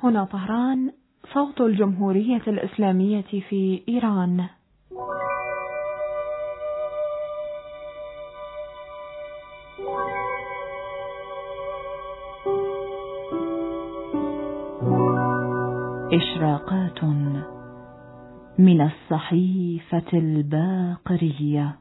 هنا طهران، صوت الجمهورية الإسلامية في إيران. إشراقات من الصحيفة الباقرية.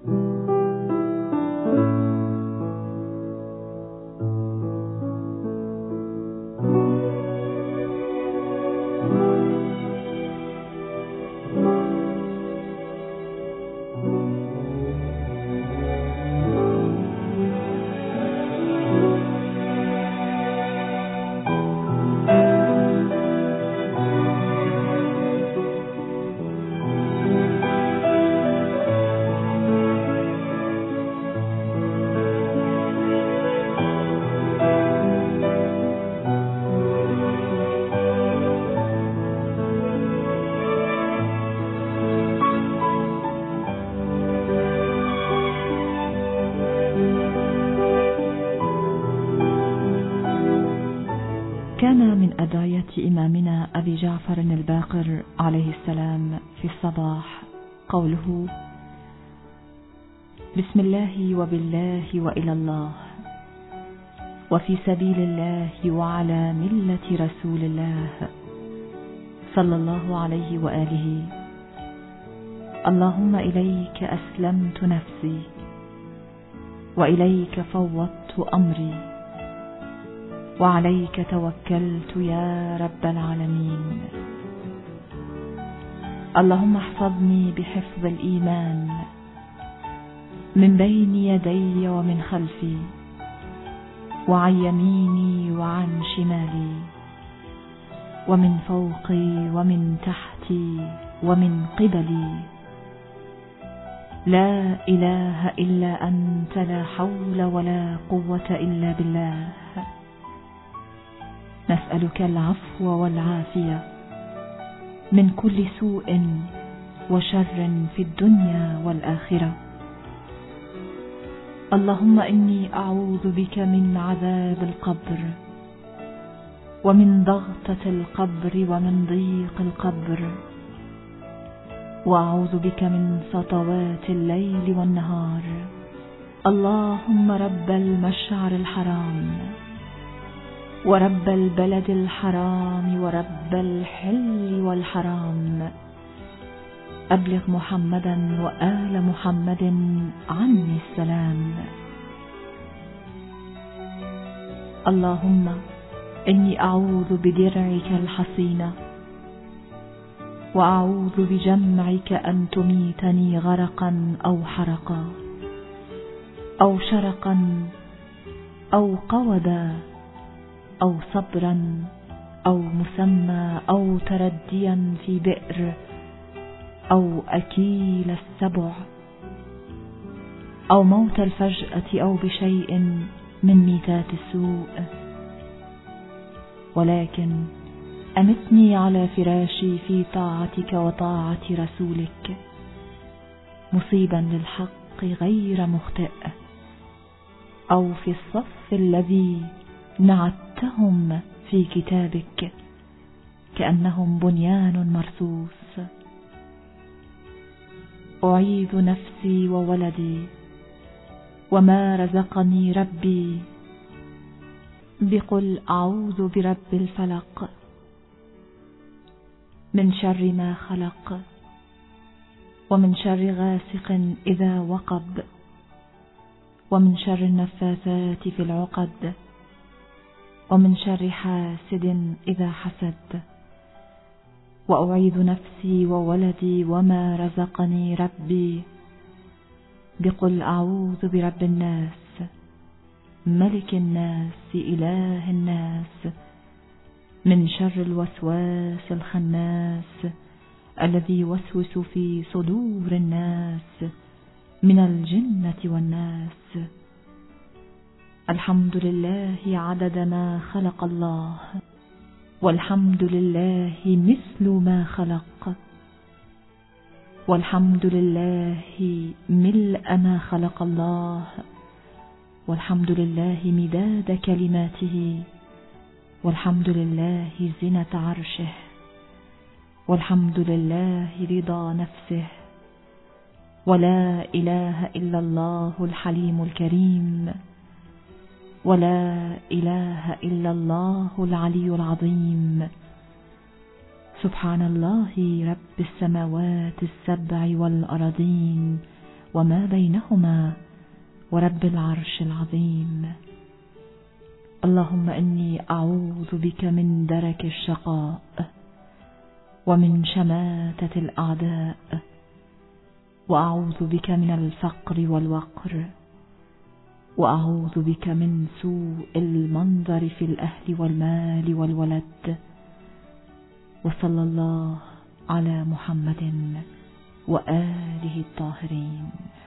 كان من أدعية إمامنا أبي جعفر الباقر عليه السلام في الصباح قوله: بسم الله وبالله وإلى الله وفي سبيل الله وعلى ملة رسول الله صلى الله عليه وآله. اللهم إليك أسلمت نفسي وإليك فوضت أمري وعليك توكلت يا رب العالمين. اللهم احفظني بحفظ الإيمان من بين يدي ومن خلفي وعن يميني وعن شمالي ومن فوقي ومن تحتي ومن قبلي. لا إله إلا أنت، لا حول ولا قوة إلا بالله. نسألك العفو والعافية من كل سوء وشر في الدنيا والآخرة. اللهم إني أعوذ بك من عذاب القبر ومن ضغطة القبر ومن ضيق القبر، وأعوذ بك من سطوات الليل والنهار. اللهم رب المشعر الحرام ورب البلد الحرام ورب الحل والحرام، أبلغ محمدا وآل محمد عني السلام. اللهم إني أعوذ بدرعك الحصينة وأعوذ بجمعك أن تميتني غرقا أو حرقا أو شرقا أو قودا أو صبرا أو مسمى أو ترديا في بئر أو أكيل السبع أو موت الفجأة أو بشيء من ميتات السوء، ولكن أمتني على فراشي في طاعتك وطاعة رسولك، مصيبا للحق غير مخطئ، أو في الصف الذي نعتهم في كتابك كأنهم بنيان مرصوص. أعيذ نفسي وولدي وما رزقني ربي بقل أعوذ برب الفلق من شر ما خلق ومن شر غاسق إذا وقب ومن شر النفاثات في العقد ومن شر حاسد إذا حسد. وأعيذ نفسي وولدي وما رزقني ربي بقل أعوذ برب الناس ملك الناس إله الناس من شر الوسواس الخناس الذي يوسوس في صدور الناس من الجنة والناس. الحمد لله عدد ما خلق الله، والحمد لله مثل ما خلق، والحمد لله ملء ما خلق الله، والحمد لله مداد كلماته والحمد لله زنة عرشه، والحمد لله رضا نفسه، ولا إله إلا الله الحليم الكريم، ولا إله إلا الله العلي العظيم. سبحان الله رب السماوات السبع والأرضين وما بينهما، ورب العرش العظيم. اللهم إني أعوذ بك من درك الشقاء، ومن شماتة الأعداء، وأعوذ بك من الفقر والوقر، وأعوذ بك من سوء المنظر في الأهل والمال والولد. وصلى الله على محمد وآله الطاهرين.